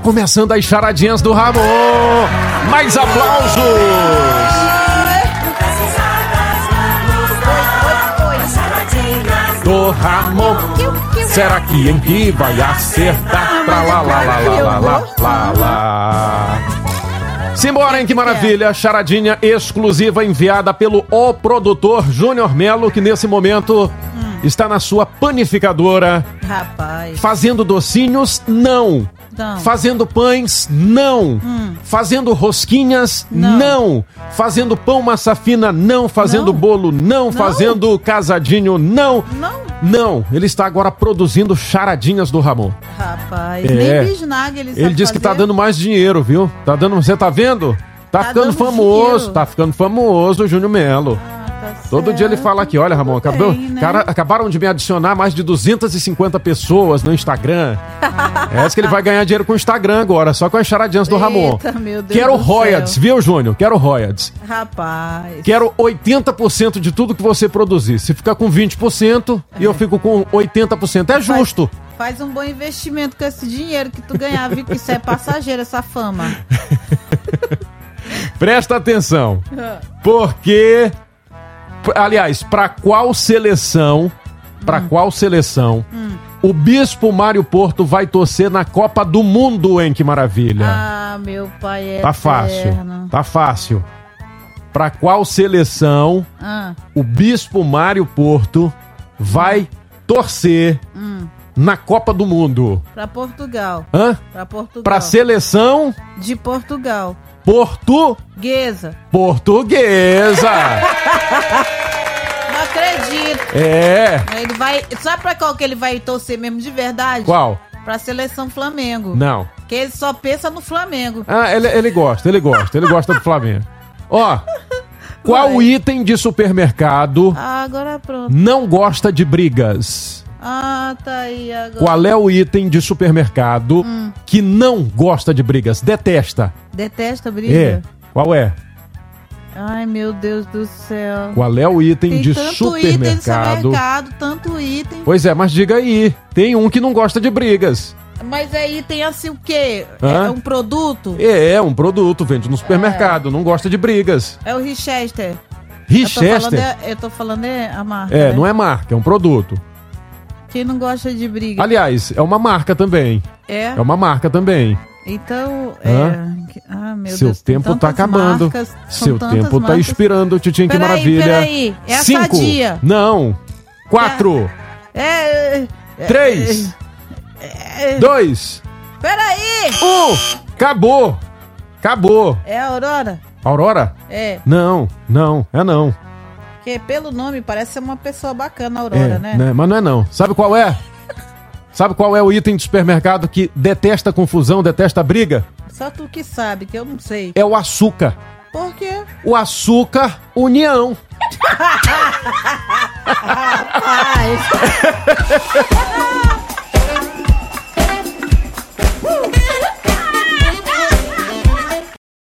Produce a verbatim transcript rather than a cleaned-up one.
começando as charadinhas do Ramon. Mais aplausos. Do Ramon. Será que em que vai acertar? Pra lá, lá, lá, lá, lá, lá, lá, lá. Simbora, hein? Que maravilha. Charadinha exclusiva enviada pelo O Produtor Júnior Melo, que nesse momento hum. está na sua panificadora. Rapaz. Fazendo docinhos? Não. Não. Fazendo pães? Não. Hum. Fazendo rosquinhas? Não. Não. Fazendo pão massa fina? Não. Fazendo não. bolo? Não. não. Fazendo casadinho? Não. Não. Não. Ele está agora produzindo charadinhas do Ramon. Rapaz, é. nem bisnaga ele sabe Ele disse fazer. que tá dando mais dinheiro, viu? Tá dando, você tá vendo? Tá, tá ficando famoso, dinheiro. Tá ficando famoso o Júnior Melo. Todo dia ele fala aqui, olha, Ramon, acabou, bem, né? cara, acabaram de me adicionar mais de duzentas e cinquenta pessoas no Instagram. É isso que ele vai ganhar dinheiro com o Instagram agora, só com as charadinhas do Ramon. Eita, meu Deus Quero do royalties, céu. viu, Júnior? Quero royalties. Rapaz. Quero oitenta por cento de tudo que você produzir. Se ficar com vinte por cento é. e eu fico com oitenta por cento, é justo. Faz, faz um bom investimento com esse dinheiro que tu ganhar, viu? Que isso é passageiro, essa fama. Presta atenção. Porque... Aliás, para qual seleção, para hum. qual seleção hum. o Bispo Mário Porto vai torcer na Copa do Mundo, hein? Que maravilha. Ah, meu pai é Tá eterno. fácil, tá fácil. Para qual seleção ah. o Bispo Mário Porto vai torcer hum. na Copa do Mundo? Para Portugal. Hã? Para Portugal. Para seleção de Portugal. Portuguesa. Portuguesa. Portuguesa. Não acredito. É. Ele vai. Sabe pra qual que ele vai torcer mesmo de verdade? Qual? Pra seleção Flamengo. Não. Que ele só pensa no Flamengo. Ah, ele, ele gosta, ele gosta, ele gosta do Flamengo. Ó, qual Vai. item de supermercado ah, agora pronto. não gosta de brigas? Ah, tá aí agora. Qual é o item de supermercado hum. que não gosta de brigas? Detesta. Detesta briga? É. Qual é? Ai, meu Deus do céu. Qual é o item tem de tanto supermercado? Item de supermercado, tanto item. Pois é, mas diga aí. Tem um que não gosta de brigas. Mas aí tem assim o quê? Hã? É um produto? É, é um produto, vende no supermercado, é. não gosta de brigas. É o Richester. Richester? Eu, é, eu tô falando é a marca. É, né? não é marca, é um produto. Quem não gosta de briga? Aliás, é uma marca também. É? É uma marca também. Então, é... Ah, meu Seu Deus, tempo tá acabando. Marcas, Seu tempo marcas. tá expirando, Titinho, que maravilha. Peraí, é a Cinco. Sadia. Não. Quatro. É... é Três. É, é, dois. Peraí. Um. Acabou. Acabou. É a Aurora? Aurora? É. Não, não, é não. Porque pelo nome parece ser uma pessoa bacana, Aurora, é, né? né? Mas não é não. Sabe qual é? Sabe qual é o item de supermercado que detesta confusão, detesta briga? Só tu que sabe, que eu não sei. É o açúcar. Por quê? O açúcar União. Rapaz!